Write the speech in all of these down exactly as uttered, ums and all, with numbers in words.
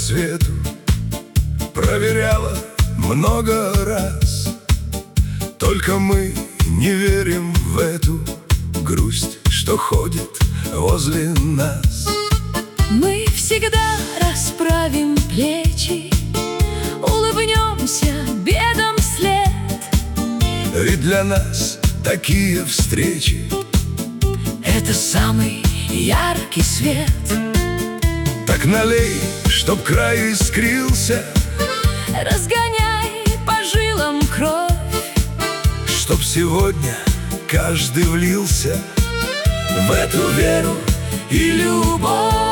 свету, проверяла много раз. Только мы не верим в эту грусть, что ходит возле нас. Мы всегда расправим плечи, улыбнемся бедам вслед. Ведь для нас такие встречи — это самый яркий свет. Так налей, чтоб край искрился, разгоняй по жилам кровь, чтоб сегодня каждый влился в эту веру и любовь.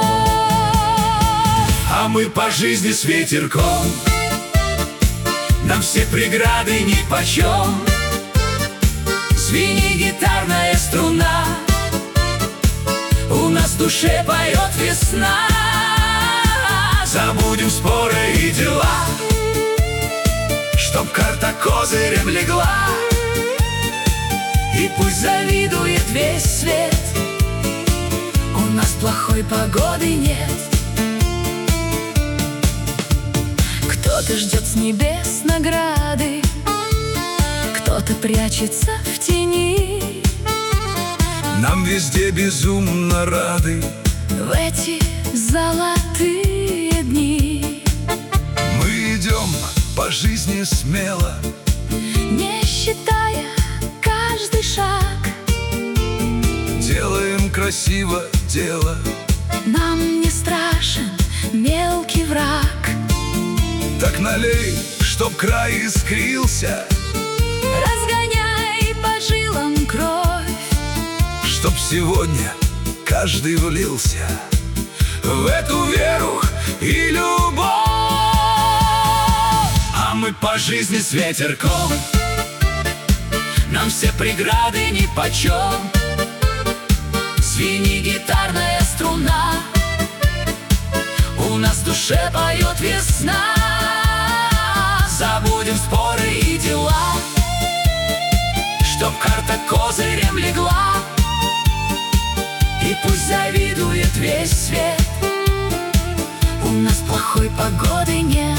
А мы по жизни с ветерком, нам все преграды нипочем. Звени гитарная струна, у нас в душе поет весна. Забудем споры и дела, чтоб карта козырем легла. И пусть завидует весь свет, у нас плохой погоды нет. Кто-то ждет с небес награды, кто-то прячется в тени. Нам везде безумно рады В эти золотые дни мы идем по жизни смело, не считая каждый шаг. делаем красиво дело. Нам не страшен мелкий враг. Так налей, чтоб край искрился, Разгоняй по жилам кровь, чтоб сегодня каждый влился в эту веру и любовь. А мы по жизни с ветерком, нам все преграды нипочем. звени гитарная струна, у нас в душе поет весна. Забудем споры и дела, Чтоб карта козырем легла. и пусть завидует весь свет, У нас плохой погоды нет.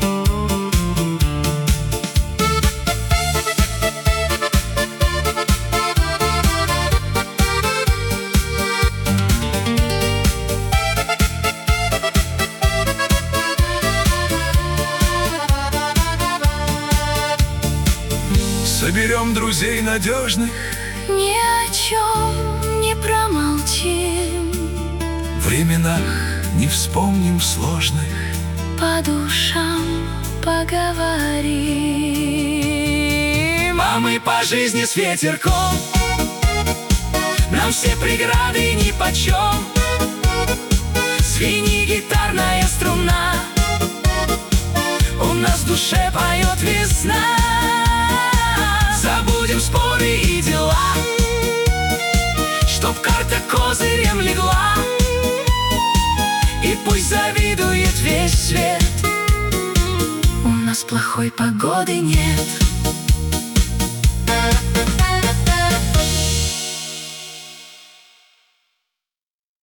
соберем друзей надежных, Ни о чем не промолчим, в временах не вспомним сложных, по душам поговорим. а мы по жизни с ветерком, нам все преграды нипочем. Звени гитарная струна, у нас в душе поет весна. Забудем споры и дела, чтоб карта козырем легла. И пусть завидует весь свет, у нас плохой погоды нет.